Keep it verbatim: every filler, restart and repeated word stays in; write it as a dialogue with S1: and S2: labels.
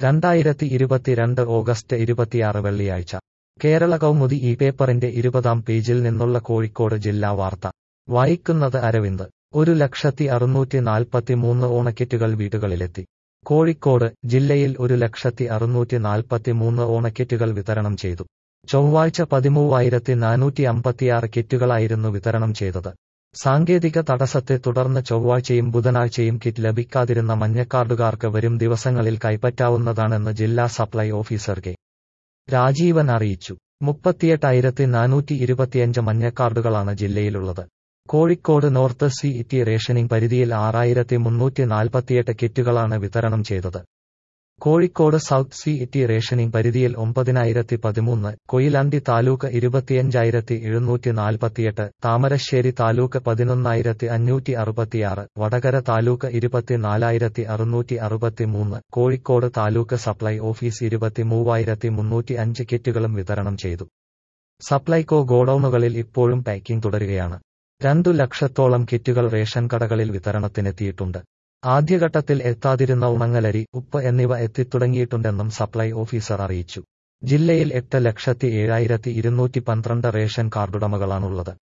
S1: രണ്ടായിരത്തി ഇരുപത്തിരണ്ട് ഓഗസ്റ്റ് ഇരുപത്തിയാറ് വെള്ളിയാഴ്ച കേരള കൗമുദി ഈ പേപ്പറിന്റെ ഇരുപതാം പേജിൽ നിന്നുള്ള കോഴിക്കോട് ജില്ലാ വാർത്ത വായിക്കുന്നത് അരവിന്ദ്. ഒരു ലക്ഷത്തി അറുന്നൂറ്റി നാൽപ്പത്തിമൂന്ന് ഓണക്കിറ്റുകൾ വീടുകളിലെത്തി. കോഴിക്കോട് ജില്ലയിൽ ഒരു ലക്ഷത്തി അറുന്നൂറ്റി നാൽപ്പത്തിമൂന്ന് ഓണക്കിറ്റുകൾ വിതരണം ചെയ്തു. ചൊവ്വാഴ്ച പതിമൂവായിരത്തി നാനൂറ്റി അമ്പത്തിയാറ് കിറ്റുകളായിരുന്നു വിതരണം ചെയ്തത്. സാങ്കേതിക തടസ്സത്തെ തുടർന്ന് ചൊവ്വാഴ്ചയും ബുധനാഴ്ചയും കിറ്റ് ലഭിക്കാതിരുന്ന മഞ്ഞക്കാർഡുകാർക്ക് വരും ദിവസങ്ങളിൽ കൈപ്പറ്റാവുന്നതാണെന്ന് ജില്ലാ സപ്ലൈ ഓഫീസർ കെ രാജീവൻ അറിയിച്ചു. മുപ്പത്തിയെട്ടായിരത്തി നാനൂറ്റി ഇരുപത്തിയഞ്ച് മഞ്ഞക്കാർഡുകളാണ് ജില്ലയിലുള്ളത്. Kozhikode north city rationing പരിധിയിൽ ആറായിരത്തി മുന്നൂറ്റി നാൽപ്പത്തിയെട്ട് കിറ്റുകളാണ് വിതരണം ചെയ്തത്. Kozhikode south city rationing പരിധിയിൽ ഒമ്പതിനായിരത്തി പതിമൂന്ന്, കൊയിലാണ്ടി താലൂക്ക് ഇരുപത്തിയഞ്ചായിരത്തി എഴുന്നൂറ്റി നാൽപ്പത്തിയെട്ട്, താമരശ്ശേരി താലൂക്ക് പതിനൊന്നായിരത്തി അഞ്ഞൂറ്റി അറുപത്തിയാറ്, വടകര താലൂക്ക് ഇരുപത്തിനാലായിരത്തി അറുന്നൂറ്റി അറുപത്തിമൂന്ന്, കോഴിക്കോട് താലൂക്ക് സപ്ലൈ ഓഫീസ് ഇരുപത്തിമൂവായിരത്തി മുന്നൂറ്റി അഞ്ച് കിറ്റുകളും വിതരണം ചെയ്തു. സപ്ലൈകോ ഗോഡൌണുകളിൽ ഇപ്പോഴും പാക്കിംഗ് തുടരുകയാണ്. രണ്ടു ലക്ഷത്തോളം കിറ്റുകൾ റേഷൻ കടകളിൽ വിതരണത്തിനെത്തിയിട്ടുണ്ട്. ആദ്യഘട്ടത്തിൽ എത്താതിരുന്ന ഉണങ്ങലരി, ഉപ്പ് എന്നിവ എത്തിത്തുടങ്ങിയിട്ടുണ്ടെന്നും സപ്ലൈ ഓഫീസർ അറിയിച്ചു. ജില്ലയിൽ എട്ട് ലക്ഷത്തി ഏഴായിരത്തി ഇരുന്നൂറ്റി പന്ത്രണ്ട് റേഷൻ കാർഡുടമകളാണുള്ളത്.